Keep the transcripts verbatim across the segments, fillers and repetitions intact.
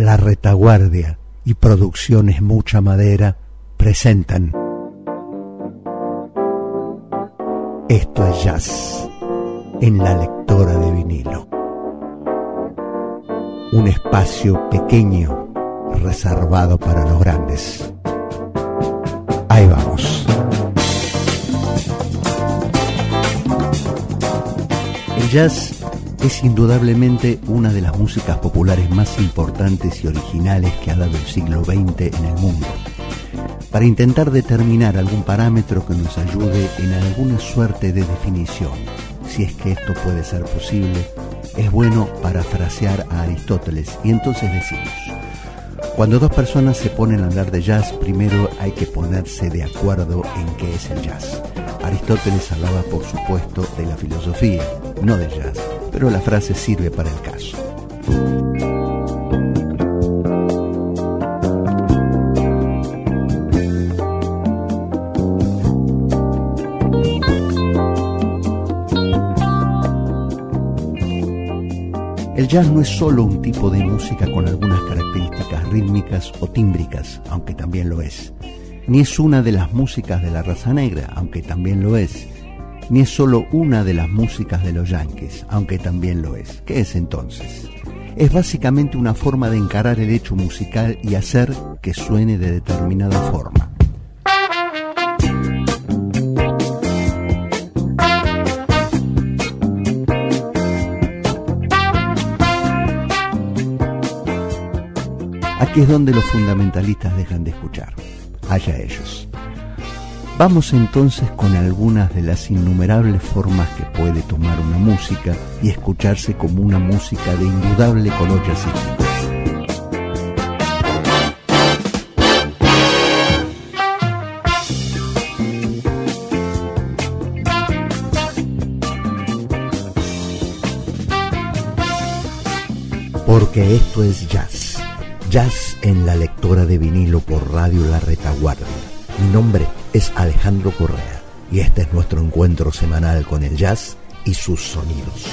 La Retaguardia y Producciones Mucha Madera presentan Esto es Jazz en la lectora de vinilo. Un espacio pequeño reservado para los grandes. Ahí vamos. El jazz es indudablemente una de las músicas populares más importantes y originales que ha dado el siglo veinte en el mundo. Para intentar determinar algún parámetro que nos ayude en alguna suerte de definición, si es que esto puede ser posible, es bueno parafrasear a Aristóteles y entonces decimos: cuando dos personas se ponen a hablar de jazz, primero hay que ponerse de acuerdo en qué es el jazz. Aristóteles hablaba, por supuesto, de la filosofía, no del jazz, pero la frase sirve para el caso. El jazz no es solo un tipo de música con algunas características rítmicas o tímbricas, aunque también lo es. Ni es una de las músicas de la raza negra, aunque también lo es. Ni es solo una de las músicas de los yankees, aunque también lo es. ¿Qué es entonces? Es básicamente una forma de encarar el hecho musical y hacer que suene de determinada forma. Aquí es donde los fundamentalistas dejan de escuchar. Allá ellos. Vamos entonces con algunas de las innumerables formas que puede tomar una música y escucharse como una música de indudable color jazzístico. Porque esto es jazz. Jazz en la lectora de vinilo por Radio La Retaguardia. Mi nombre es Alejandro Correa y este es nuestro encuentro semanal con el jazz y sus sonidos.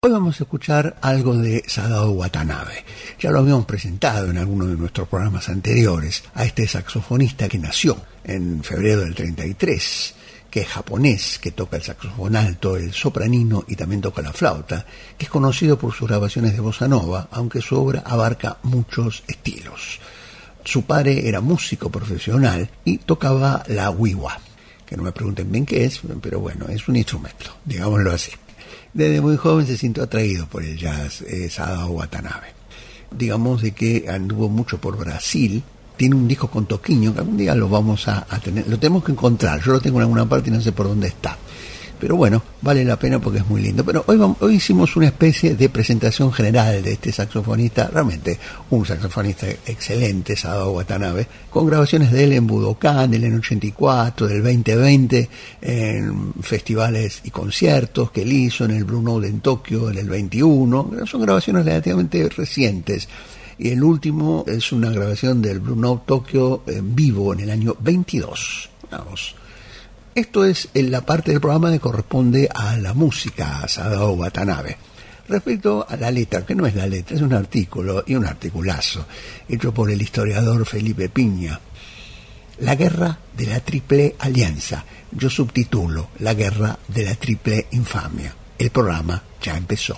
Hoy vamos a escuchar algo de Sadao Watanabe. Ya lo habíamos presentado en alguno de nuestros programas anteriores, a este saxofonista que nació en febrero del treinta y tres, que es japonés, que toca el saxofón alto, el sopranino y también toca la flauta, que es conocido por sus grabaciones de bossa nova, aunque su obra abarca muchos estilos. Su padre era músico profesional y tocaba la wiwa, que no me pregunten bien qué es, pero bueno, es un instrumento, digámoslo así. Desde muy joven se sintió atraído por el jazz, eh, Sadao Watanabe. Digamos de que anduvo mucho por Brasil. Tiene un disco con Toquinho, que algún día lo vamos a, a tener, lo tenemos que encontrar. Yo lo tengo en alguna parte y no sé por dónde está. Pero bueno, vale la pena porque es muy lindo. Pero hoy, vamos, hoy hicimos una especie de presentación general de este saxofonista, realmente un saxofonista excelente, Sadao Watanabe, con grabaciones de él en Budokan, del año ochenta y cuatro, del veinte veinte, en festivales y conciertos que él hizo en el Blue Note en Tokio en el veintiuno. Son grabaciones relativamente recientes. Y el último es una grabación del Blue Note Tokio en vivo en el año veintidós. Vamos. Esto es en la parte del programa que corresponde a la música, a Sadao Watanabe. Respecto a la letra, que no es la letra, es un artículo y un articulazo, hecho por el historiador Felipe Piña. La guerra de la triple alianza. Yo subtitulo La guerra de la triple infamia. El programa ya empezó.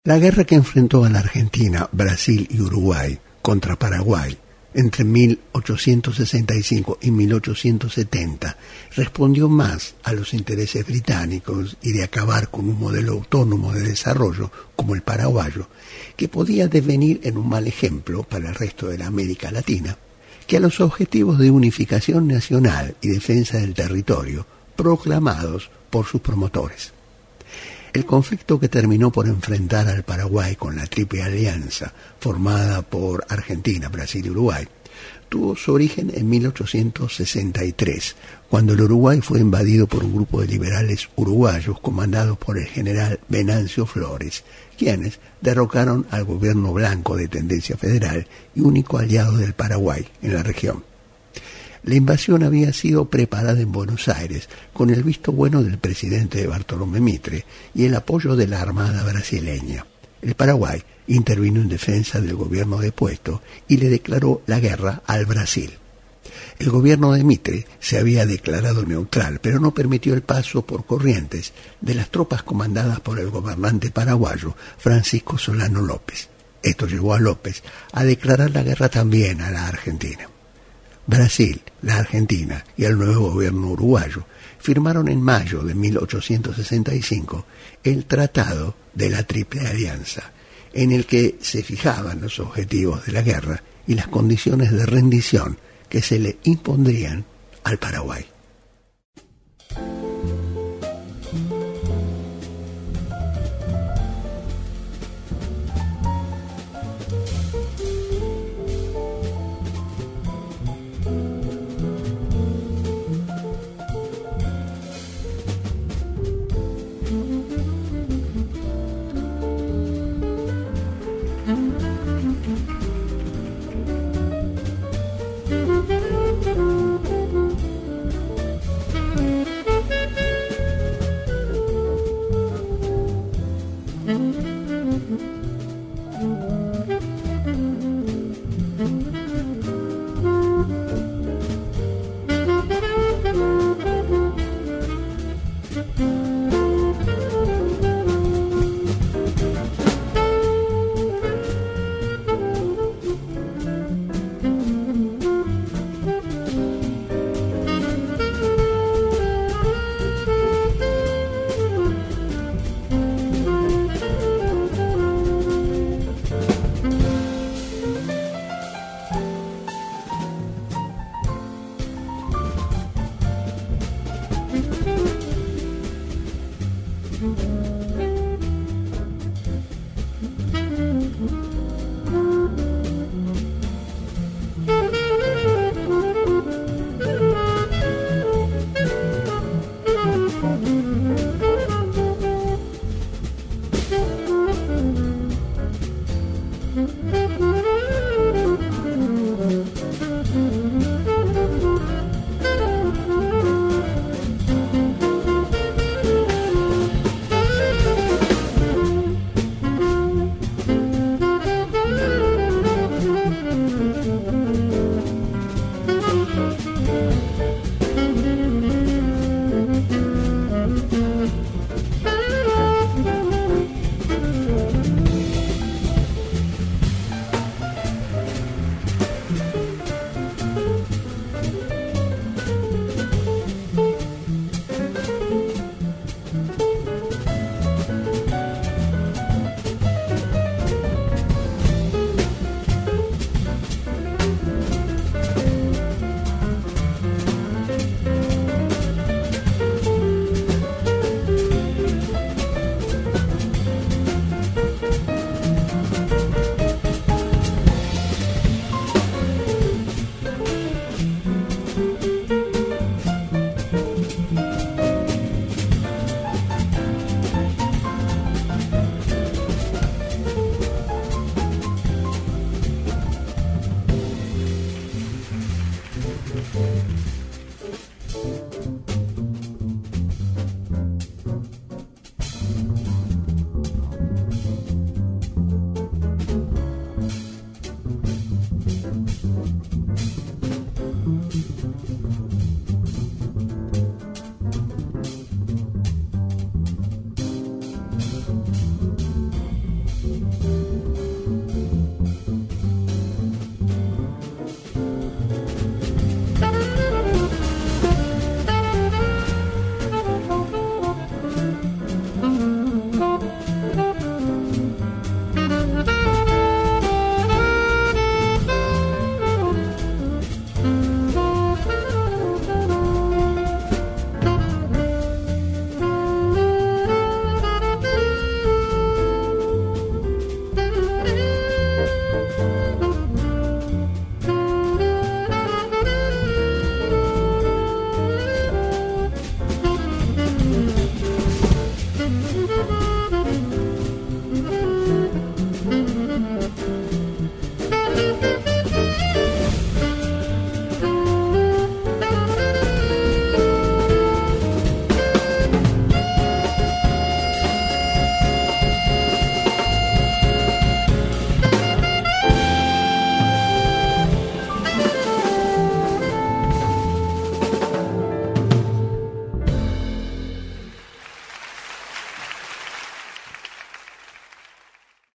La guerra que enfrentó a la Argentina, Brasil y Uruguay contra Paraguay entre mil ochocientos sesenta y cinco y mil ochocientos setenta respondió más a los intereses británicos y de acabar con un modelo autónomo de desarrollo como el paraguayo, que podía devenir en un mal ejemplo para el resto de la América Latina, que a los objetivos de unificación nacional y defensa del territorio proclamados por sus promotores. El conflicto que terminó por enfrentar al Paraguay con la Triple Alianza, formada por Argentina, Brasil y Uruguay, tuvo su origen en mil ochocientos sesenta y tres, cuando el Uruguay fue invadido por un grupo de liberales uruguayos comandados por el general Venancio Flores, quienes derrocaron al gobierno blanco de tendencia federal y único aliado del Paraguay en la región. La invasión había sido preparada en Buenos Aires con el visto bueno del presidente Bartolomé Mitre y el apoyo de la Armada brasileña. El Paraguay intervino en defensa del gobierno depuesto y le declaró la guerra al Brasil. El gobierno de Mitre se había declarado neutral, pero no permitió el paso por Corrientes de las tropas comandadas por el gobernante paraguayo Francisco Solano López. Esto llevó a López a declarar la guerra también a la Argentina. Brasil, la Argentina y el nuevo gobierno uruguayo firmaron en mayo de mil ochocientos sesenta y cinco el Tratado de la Triple Alianza, en el que se fijaban los objetivos de la guerra y las condiciones de rendición que se le impondrían al Paraguay.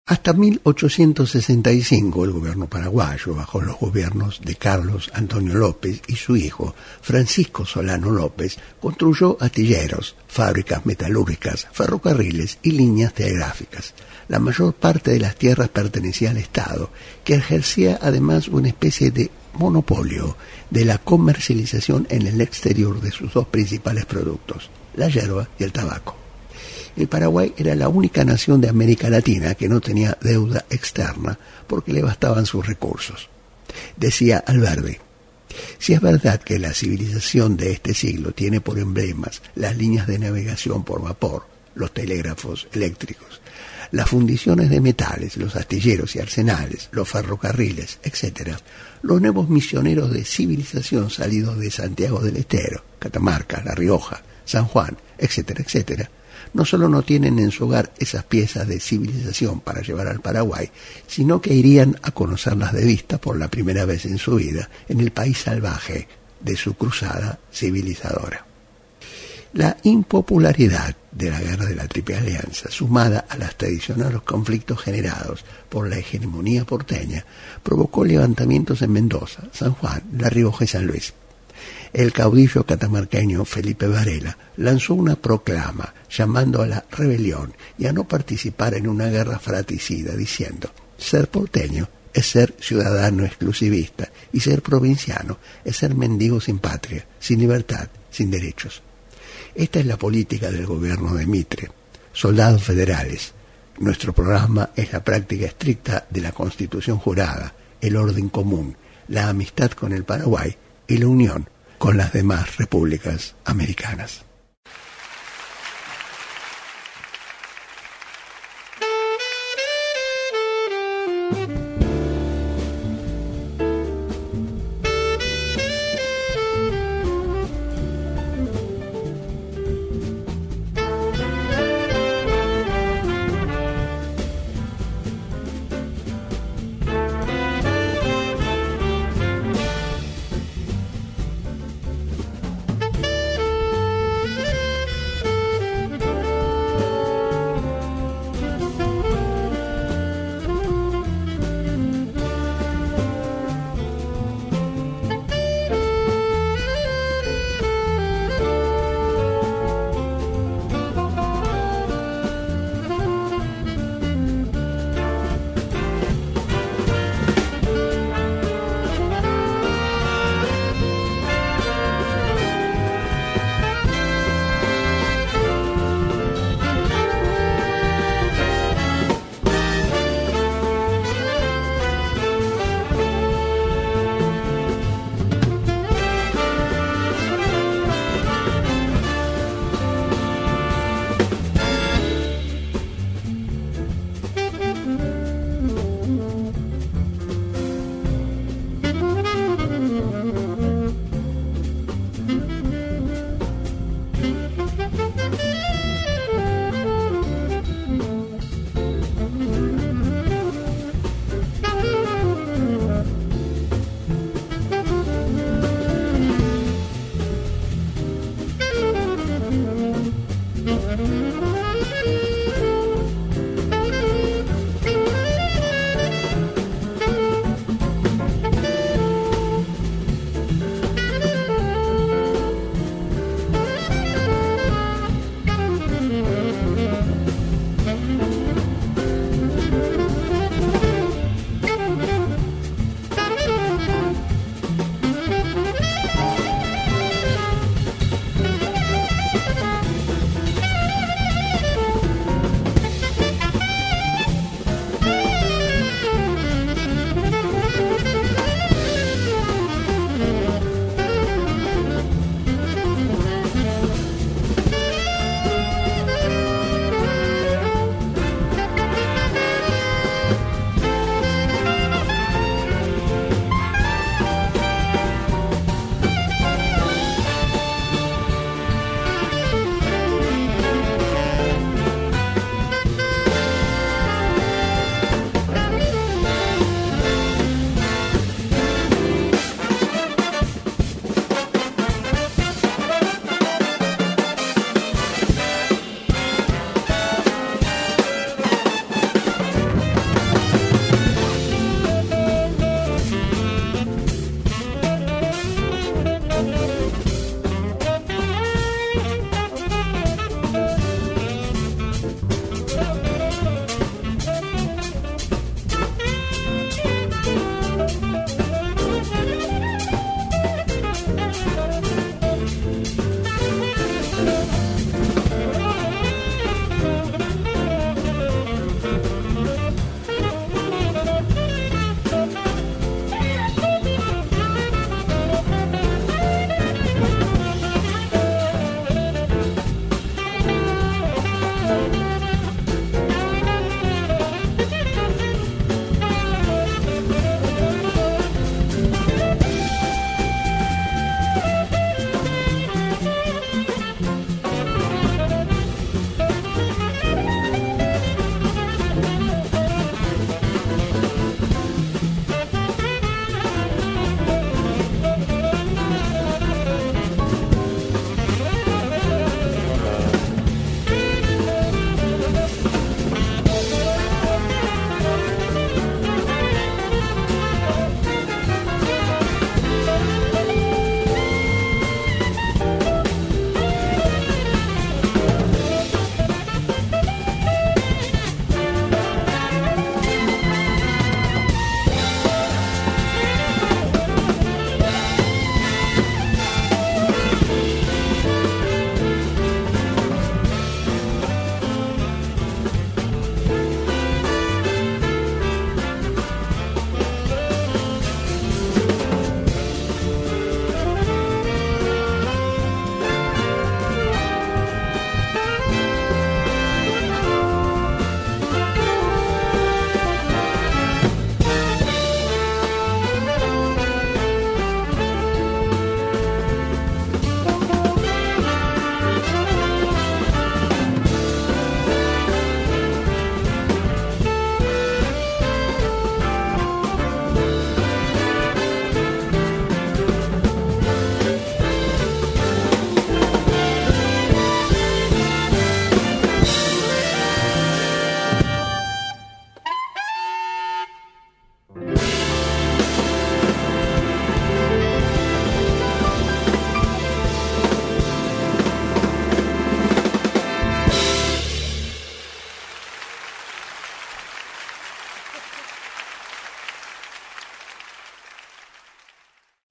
Hasta mil ochocientos sesenta y cinco el gobierno paraguayo, bajo los gobiernos de Carlos Antonio López y su hijo Francisco Solano López, construyó astilleros, fábricas metalúrgicas, ferrocarriles y líneas telegráficas. La mayor parte de las tierras pertenecía al Estado, que ejercía además una especie de monopolio de la comercialización en el exterior de sus dos principales productos, la yerba y el tabaco. El Paraguay era la única nación de América Latina que no tenía deuda externa porque le bastaban sus recursos. Decía Alberdi: si es verdad que la civilización de este siglo tiene por emblemas las líneas de navegación por vapor, los telégrafos eléctricos, las fundiciones de metales, los astilleros y arsenales, los ferrocarriles, etcétera, los nuevos misioneros de civilización salidos de Santiago del Estero, Catamarca, La Rioja, San Juan, etcétera, etcétera, no solo no tienen en su hogar esas piezas de civilización para llevar al Paraguay, sino que irían a conocerlas de vista por la primera vez en su vida en el país salvaje de su cruzada civilizadora. La impopularidad de la guerra de la Triple Alianza, sumada a las tradicionales conflictos generados por la hegemonía porteña, provocó levantamientos en Mendoza, San Juan, La Rioja y San Luis. El caudillo catamarqueño Felipe Varela lanzó una proclama llamando a la rebelión y a no participar en una guerra fratricida, diciendo: ser porteño es ser ciudadano exclusivista y ser provinciano es ser mendigo sin patria, sin libertad, sin derechos. Esta es la política del gobierno de Mitre. Soldados federales. Nuestro programa es la práctica estricta de la Constitución jurada, el orden común, la amistad con el Paraguay y la unión con las demás repúblicas americanas.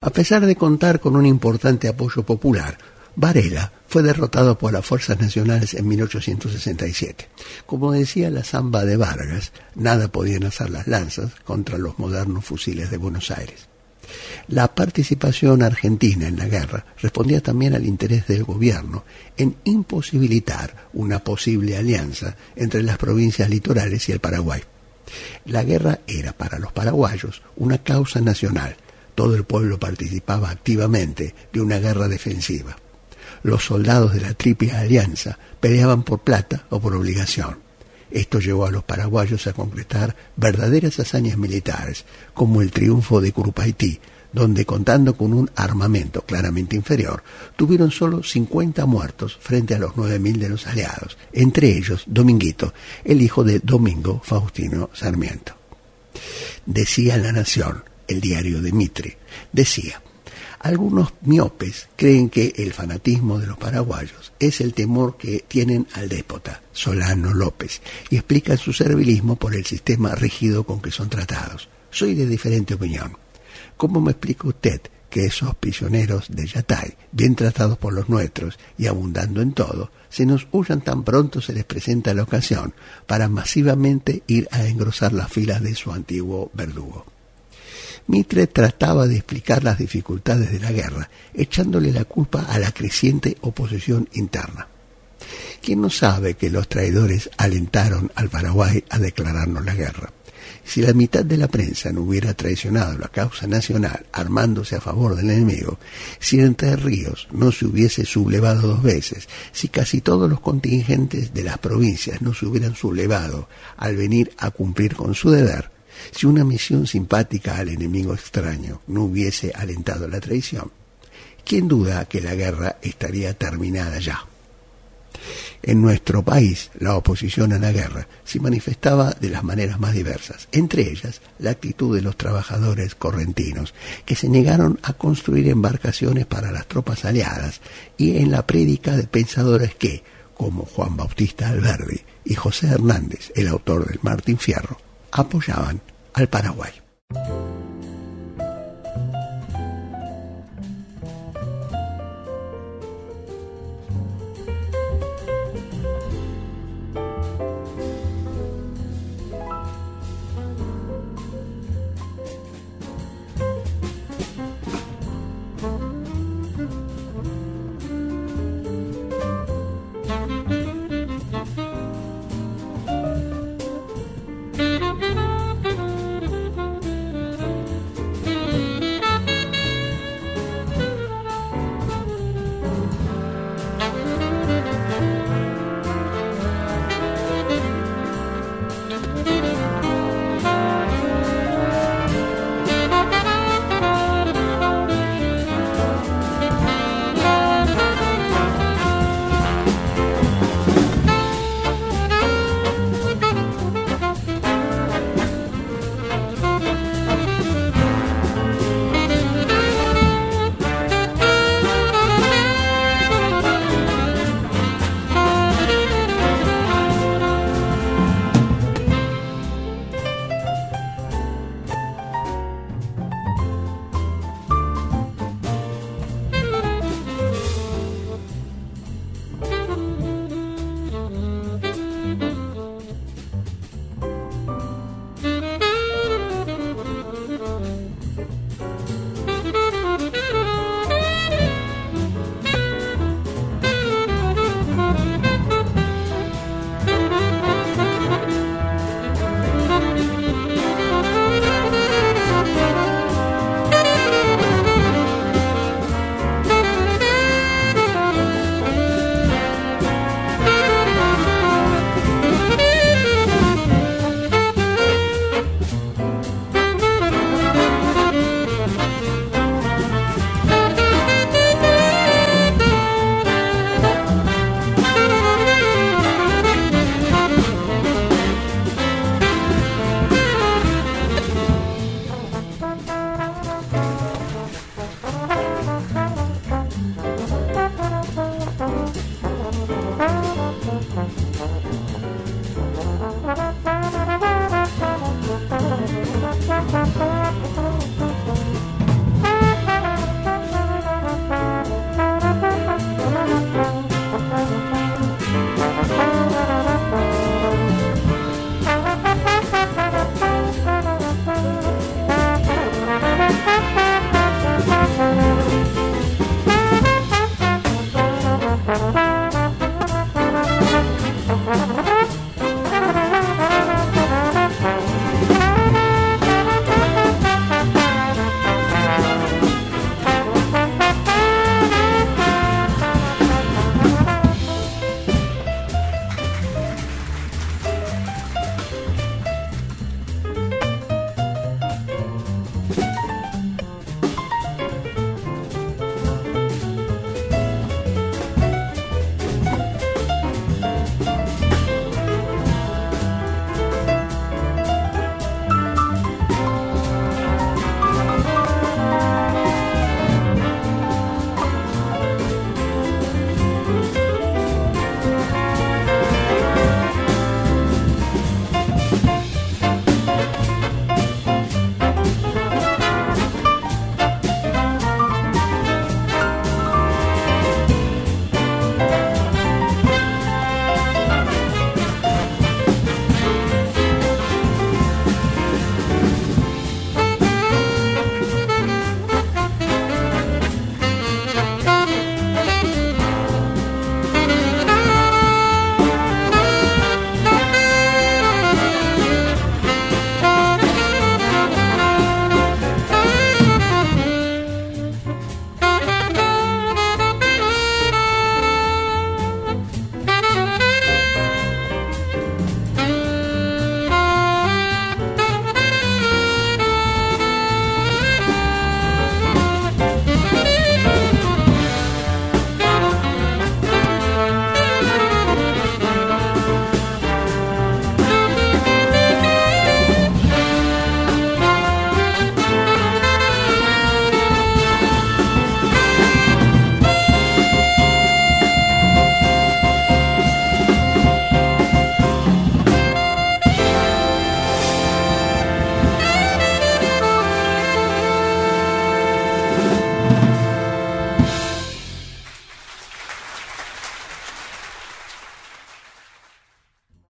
A pesar de contar con un importante apoyo popular, Varela fue derrotado por las fuerzas nacionales en mil ochocientos sesenta y siete. Como decía la samba de Vargas, nada podían hacer las lanzas contra los modernos fusiles de Buenos Aires. La participación argentina en la guerra respondía también al interés del gobierno en imposibilitar una posible alianza entre las provincias litorales y el Paraguay. La guerra era para los paraguayos una causa nacional. Todo el pueblo participaba activamente de una guerra defensiva. Los soldados de la Triple Alianza peleaban por plata o por obligación. Esto llevó a los paraguayos a concretar verdaderas hazañas militares, como el triunfo de Curupaití, donde, contando con un armamento claramente inferior, tuvieron solo cincuenta muertos frente a los nueve mil de los aliados, entre ellos Dominguito, el hijo de Domingo Faustino Sarmiento. Decía La Nación, el diario de Mitre, decía: algunos miopes creen que el fanatismo de los paraguayos es el temor que tienen al déspota, Solano López, y explican su servilismo por el sistema rígido con que son tratados. Soy de diferente opinión. ¿Cómo me explica usted que esos prisioneros de Yatay, bien tratados por los nuestros y abundando en todo, se nos huyan tan pronto se les presenta la ocasión para masivamente ir a engrosar las filas de su antiguo verdugo? Mitre trataba de explicar las dificultades de la guerra, echándole la culpa a la creciente oposición interna. ¿Quién no sabe que los traidores alentaron al Paraguay a declararnos la guerra? Si la mitad de la prensa no hubiera traicionado la causa nacional armándose a favor del enemigo, si Entre Ríos no se hubiese sublevado dos veces, si casi todos los contingentes de las provincias no se hubieran sublevado al venir a cumplir con su deber, si una misión simpática al enemigo extraño no hubiese alentado la traición, ¿quién duda que la guerra estaría terminada ya? En nuestro país, la oposición a la guerra se manifestaba de las maneras más diversas, entre ellas la actitud de los trabajadores correntinos, que se negaron a construir embarcaciones para las tropas aliadas, y en la prédica de pensadores que, como Juan Bautista Alberdi y José Hernández, el autor del Martín Fierro, apoyaban al Paraguay.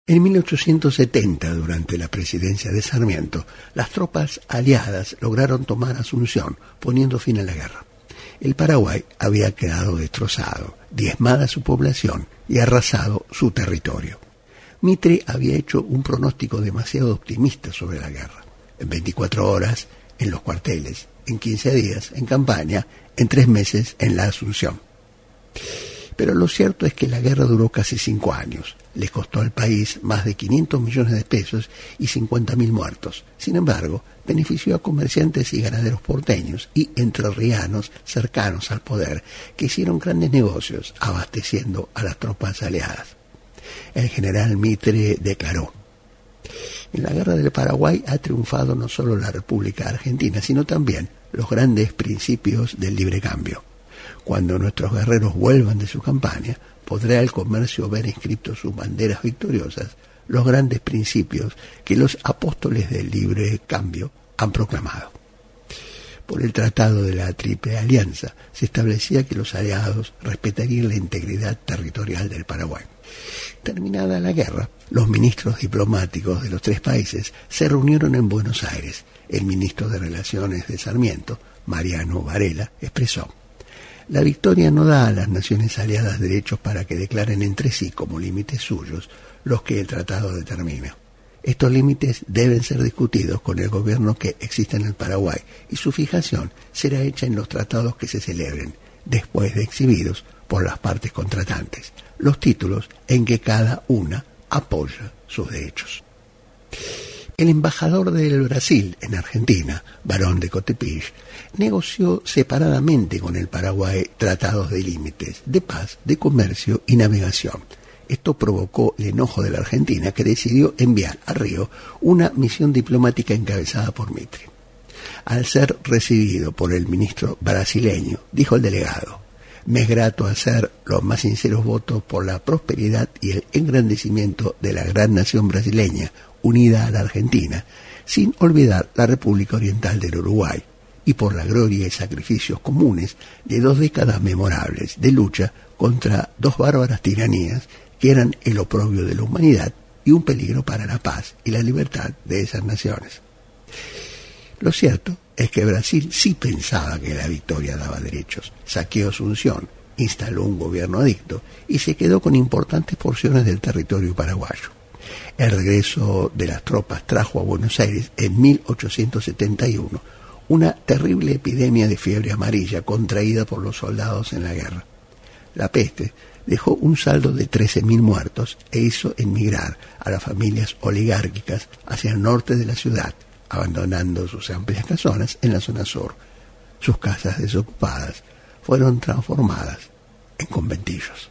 En mil ochocientos setenta, durante la presidencia de Sarmiento, las tropas aliadas lograron tomar Asunción, poniendo fin a la guerra. El Paraguay había quedado destrozado, diezmada su población y arrasado su territorio. Mitre había hecho un pronóstico demasiado optimista sobre la guerra. En veinticuatro horas, en los cuarteles, en quince días, en campaña, en tres meses, en la Asunción. Pero lo cierto es que la guerra duró casi cinco años. Le costó al país más de quinientos millones de pesos y cincuenta mil muertos. Sin embargo, benefició a comerciantes y ganaderos porteños y entrerrianos cercanos al poder, que hicieron grandes negocios abasteciendo a las tropas aliadas. El general Mitre declaró: en la guerra del Paraguay ha triunfado no solo la República Argentina, sino también los grandes principios del libre cambio. Cuando nuestros guerreros vuelvan de su campaña, podrá el comercio ver inscritos sus banderas victoriosas los grandes principios que los apóstoles del libre cambio han proclamado. Por el Tratado de la Triple Alianza se establecía que los aliados respetarían la integridad territorial del Paraguay. Terminada la guerra, los ministros diplomáticos de los tres países se reunieron en Buenos Aires. El ministro de Relaciones de Sarmiento, Mariano Varela, expresó: la victoria no da a las naciones aliadas derechos para que declaren entre sí como límites suyos los que el tratado determina. Estos límites deben ser discutidos con el gobierno que existe en el Paraguay y su fijación será hecha en los tratados que se celebren, después de exhibidos por las partes contratantes, los títulos en que cada una apoya sus derechos. El embajador del Brasil en Argentina, Barón de Cotepich, negoció separadamente con el Paraguay tratados de límites, de paz, de comercio y navegación. Esto provocó el enojo de la Argentina, que decidió enviar a Río una misión diplomática encabezada por Mitre. Al ser recibido por el ministro brasileño, dijo el delegado: me es grato hacer los más sinceros votos por la prosperidad y el engrandecimiento de la gran nación brasileña, unida a la Argentina, sin olvidar la República Oriental del Uruguay, y por la gloria y sacrificios comunes de dos décadas memorables de lucha contra dos bárbaras tiranías que eran el oprobio de la humanidad y un peligro para la paz y la libertad de esas naciones. Lo cierto es que Brasil sí pensaba que la victoria daba derechos, saqueó Asunción, instaló un gobierno adicto y se quedó con importantes porciones del territorio paraguayo. El regreso de las tropas trajo a Buenos Aires en mil ochocientos setenta y uno una terrible epidemia de fiebre amarilla contraída por los soldados en la guerra. La peste dejó un saldo de trece mil muertos e hizo emigrar a las familias oligárquicas hacia el norte de la ciudad, abandonando sus amplias casonas en la zona sur. Sus casas desocupadas fueron transformadas en conventillos.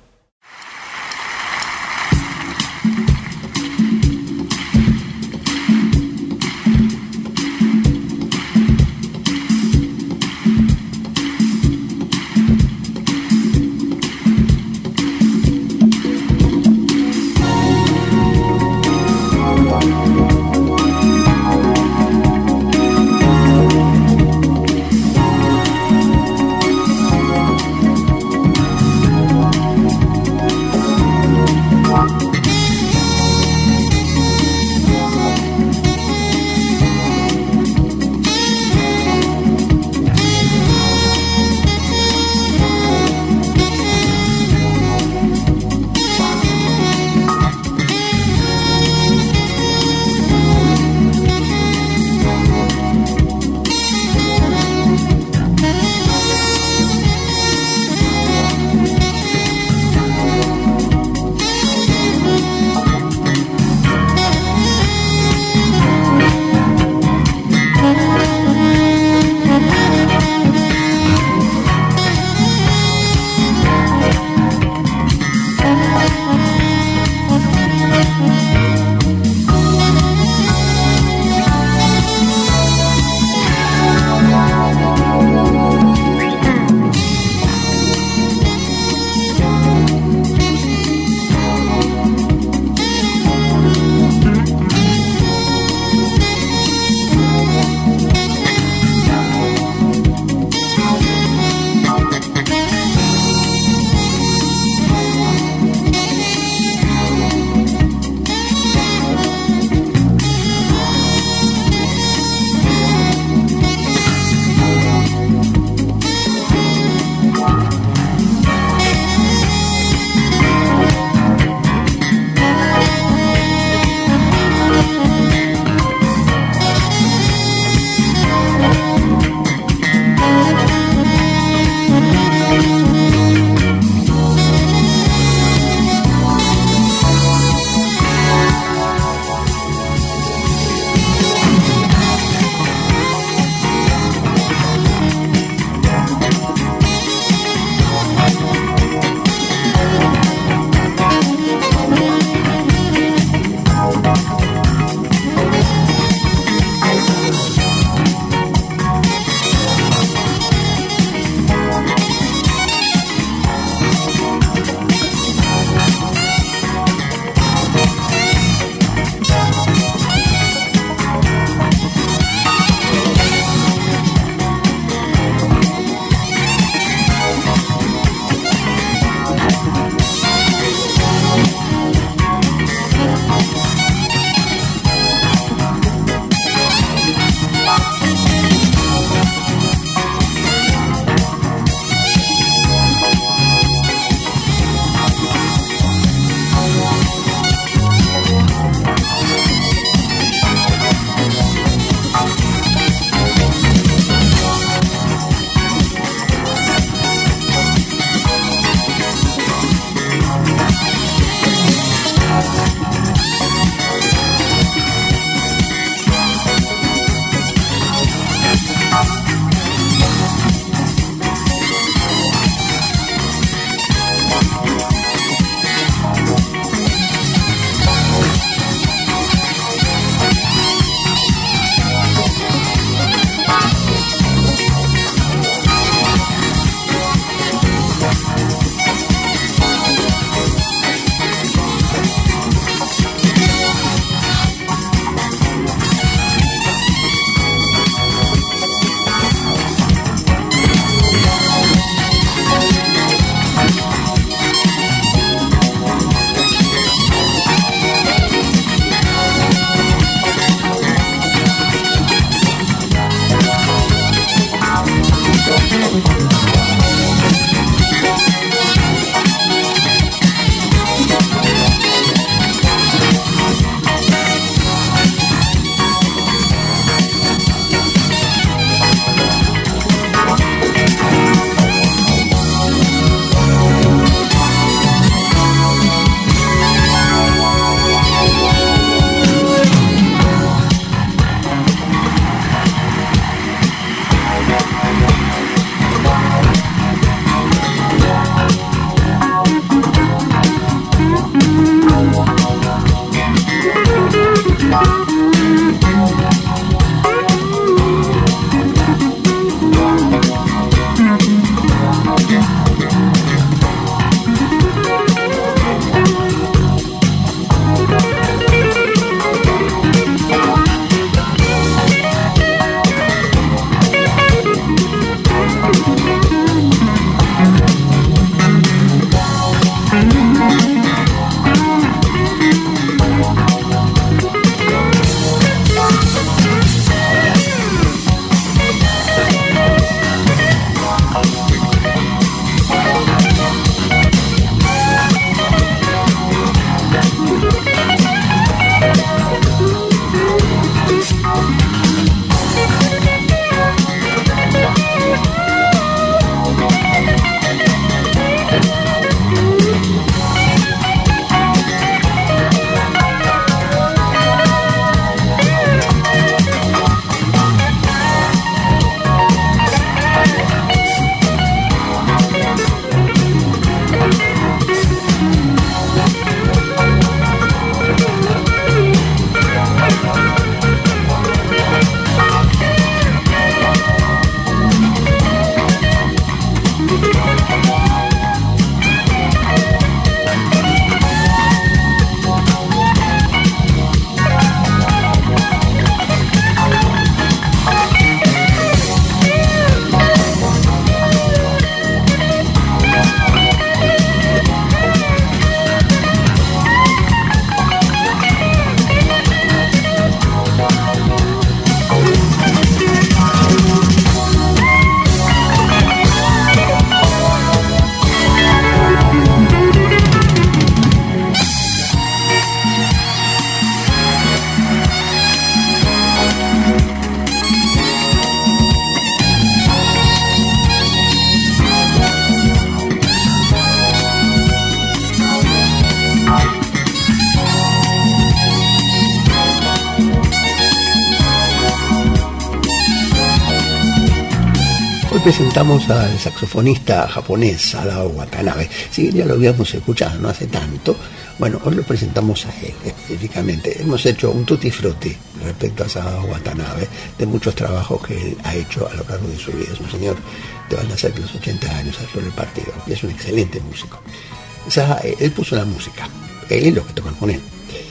Presentamos al saxofonista japonés Sadao Watanabe. Sí, ya lo habíamos escuchado no hace tanto. Bueno, hoy lo presentamos a él específicamente. Hemos hecho un tutti frutti respecto a Sadao Watanabe de muchos trabajos que él ha hecho a lo largo de su vida. Es un señor que van a ser los ochenta años a sobre el partido y es un excelente músico. O sea, él puso la música, él y los que tocan con él.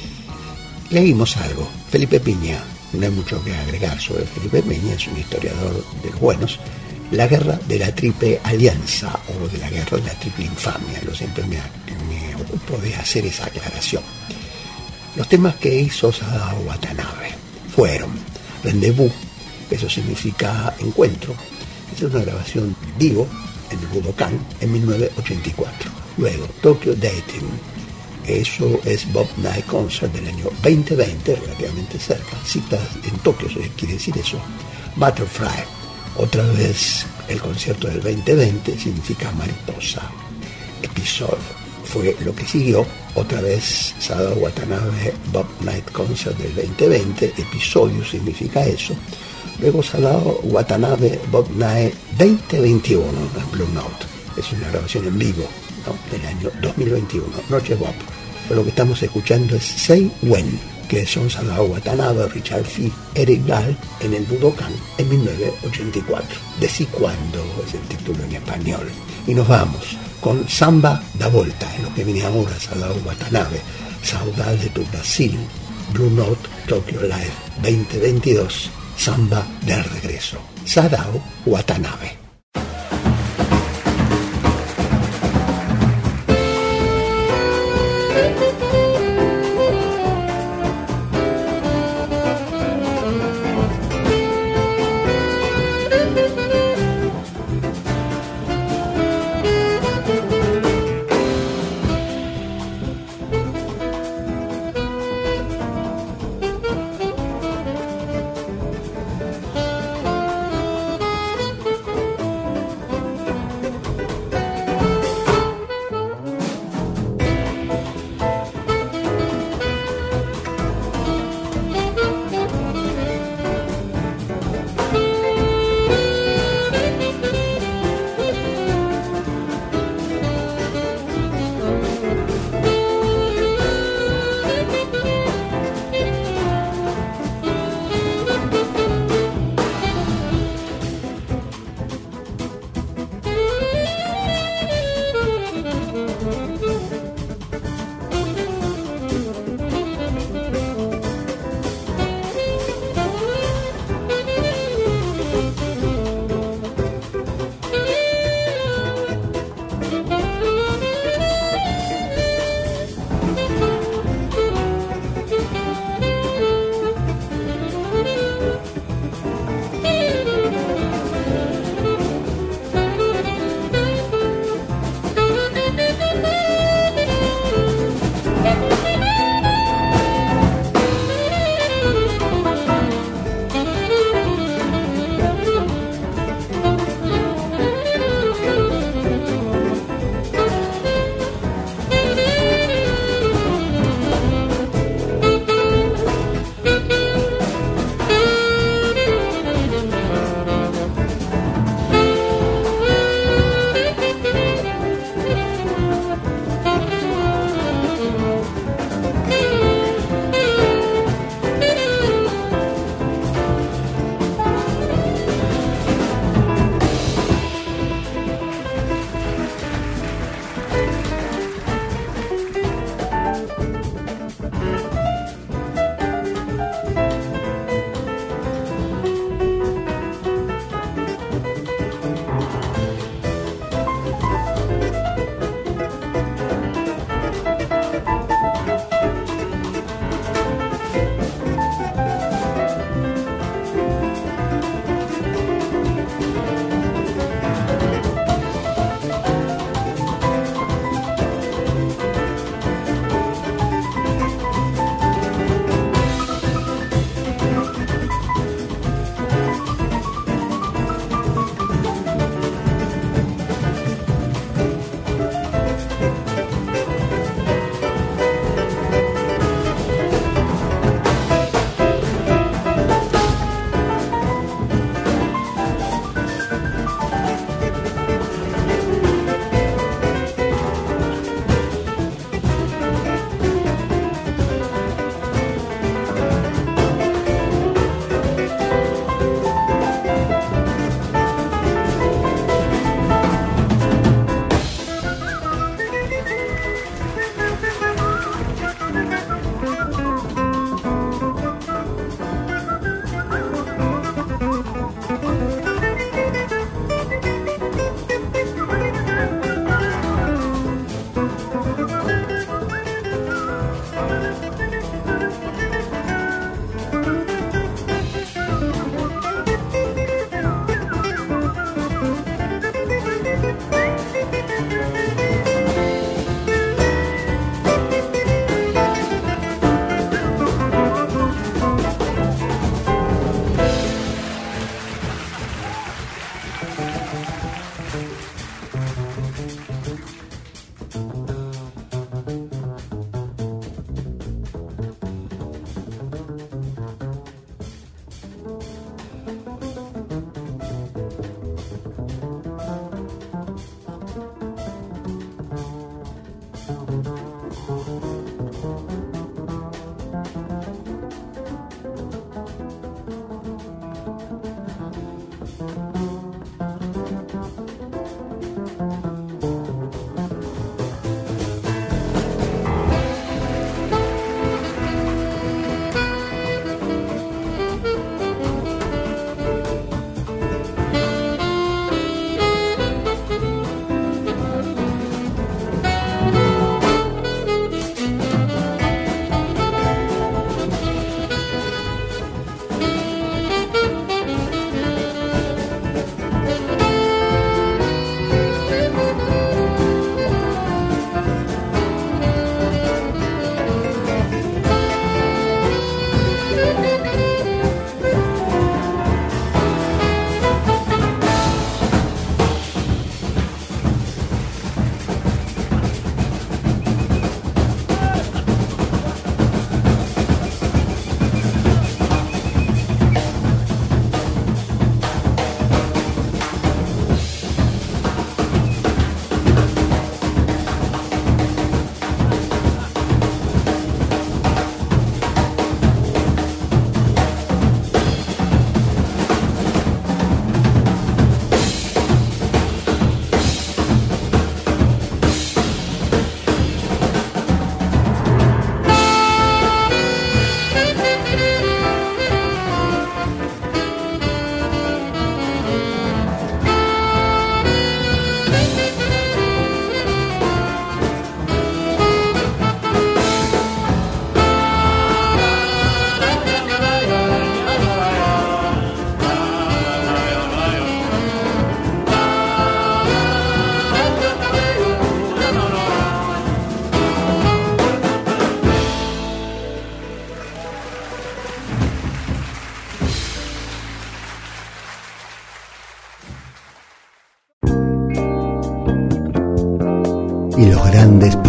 Leímos algo. Felipe Piña, no hay mucho que agregar sobre Felipe Piña, es un historiador de los buenos. La guerra de la triple alianza o de la guerra de la triple infamia, yo siempre me, me ocupo de hacer esa aclaración. Los temas que hizo Sadao Watanabe fueron Rendezvous, eso significa encuentro, esa es una grabación vivo en el Budokan en mil novecientos ochenta y cuatro. Luego Tokyo Dating, eso es Bob Night Concert del año veinte veinte, relativamente cerca, citas en Tokio, eso quiere decir eso. Butterfly, otra vez el concierto del veinte veinte, significa mariposa. Episode fue lo que siguió, otra vez Sadao Watanabe Bob Night Concert del veinte veinte, episodio significa eso. Luego Sadao Watanabe Bob Night veinte veintiuno, Blue Note, es una grabación en vivo, ¿no?, del año dos mil veintiuno, Noche Bob. Pero lo que estamos escuchando es Say When, que son Sadao Watanabe, Richard Fee, Eric Dahl en el Budokan en mil novecientos ochenta y cuatro. Decí cuándo es el título en español. Y nos vamos con Samba da Volta, en lo que viene ahora Sadao Watanabe, Saudade do Brasil, Blue Note, Tokyo Live veinte veintidós, Samba del regreso, Sadao Watanabe.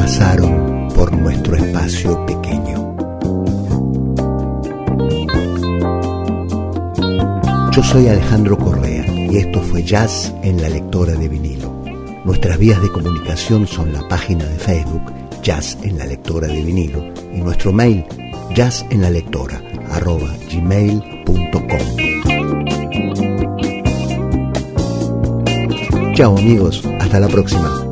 pasaron por nuestro espacio pequeño. Yo soy Alejandro Correa y esto fue Jazz en la Lectora de Vinilo. Nuestras vías de comunicación son la página de Facebook Jazz en la Lectora de Vinilo y nuestro mail jazzenlalectora arroba gmail punto com. Chao amigos, hasta la próxima.